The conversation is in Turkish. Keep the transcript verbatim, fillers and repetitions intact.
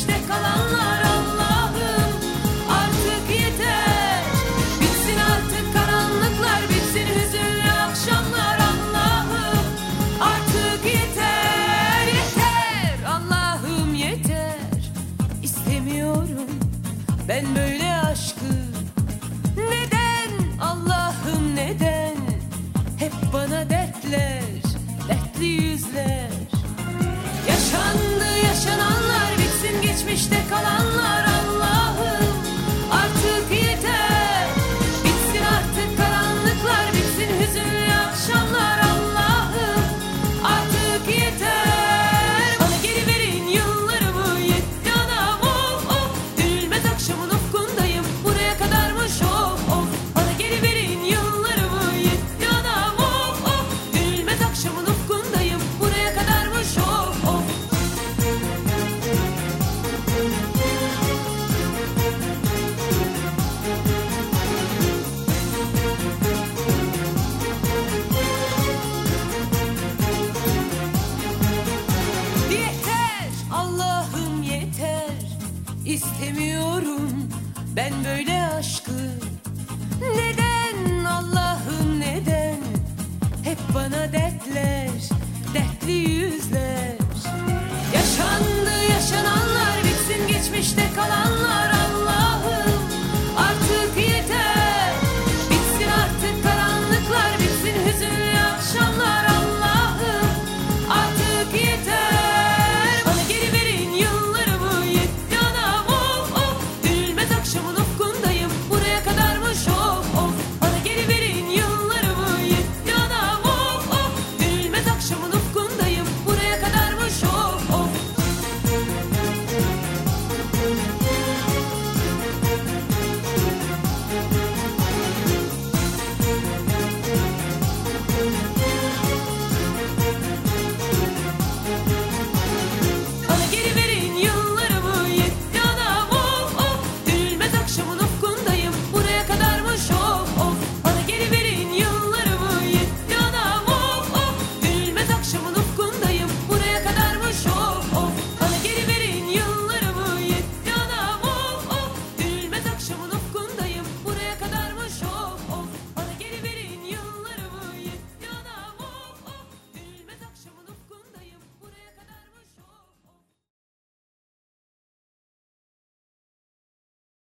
geçmişte kalanlar Allah'ım artık yeter. Bitsin artık karanlıklar, bitsin hüzünlü akşamlar Allah'ım artık yeter, yeter. Allah'ım yeter. İstemiyorum ben böyle aşkı. Neden Allah'ım neden? Hep bana dertler, dertli yüzler. Yaşandı yaşananlar, bitsin geçmişte kalanlar Allah'ım artık yeter. Bitsin artık karanlıklar, bitsin hüzünlü akşamlar Allah'ım artık yeter. Bana geri verin yıllarımı, yetti anam of of. Dönülmez akşamın ufkundayım, buraya kadarmış of of. Bana geri verin yıllarımı, yetti anam of of. Dönülmez akşamın ufkundayım, buraya kadarmış of of. Yeter Allah'ım yeter. İstemiyorum ben böyle aşkı. Neden Allah'ım neden? Hep bana dertler, dertli yüzler. Yaşandı yaşananlar, bitsin geçmişte kalanlar